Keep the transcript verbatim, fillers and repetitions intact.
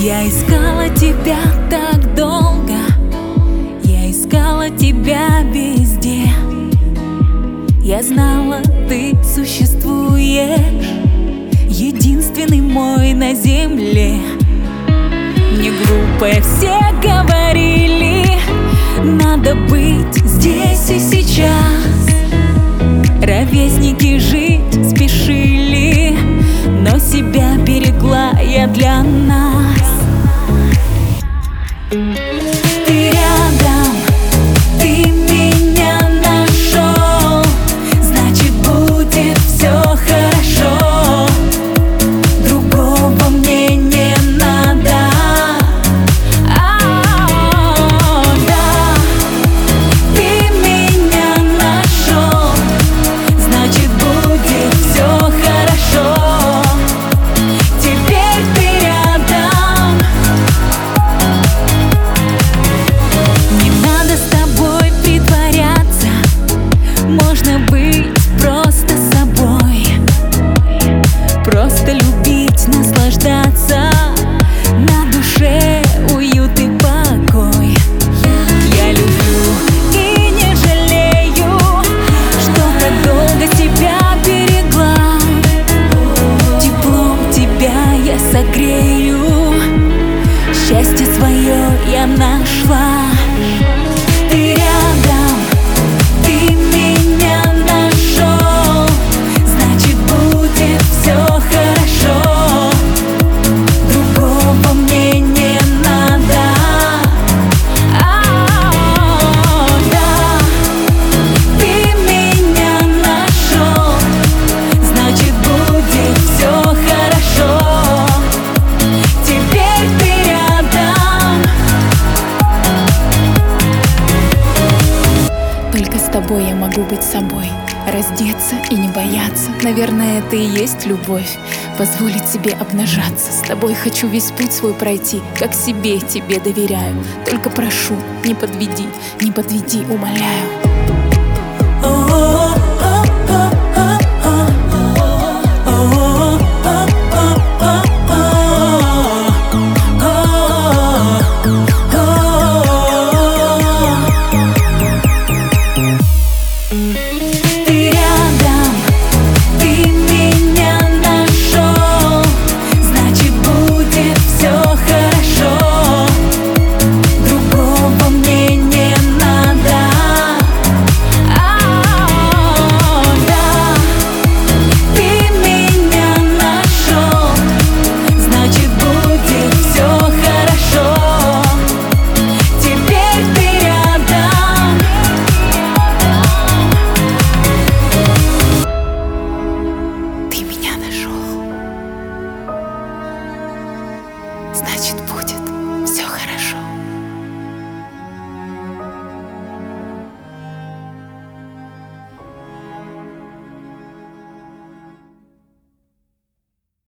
Я искала тебя так долго, я искала тебя везде. Я знала, ты существуешь, единственный мой на земле. Не глупо все говорили, надо быть здесь и сейчас. Ровесники жить спешили, но себя берегла я для нас. Ты рядом, ты меня нашел, значит будет все хорошо. Другого мне не надо. А-а-а, да, ты меня нашел, значит будет все хорошо. Теперь ты рядом. Не надо с тобой притворяться, можно быть просто собой. Просто любить, наслаждаться, на душе уют и покой. Я люблю и не жалею, что так долго тебя берегла. Теплом тебя я согрею, счастье свое я нашла. Ты рядом, ты меня нашел, значит будет все хорошо. Другого мне не надо. А-а-а, да, ты меня нашел, значит будет все хорошо. Теперь ты рядом. Только с тобой я могу быть собой, раздеться и не бояться. Наверное, это и есть любовь, позволить себе обнажаться. С тобой хочу весь путь свой пройти, как себе тебе доверяю. Только прошу, не подведи, не подведи, умоляю.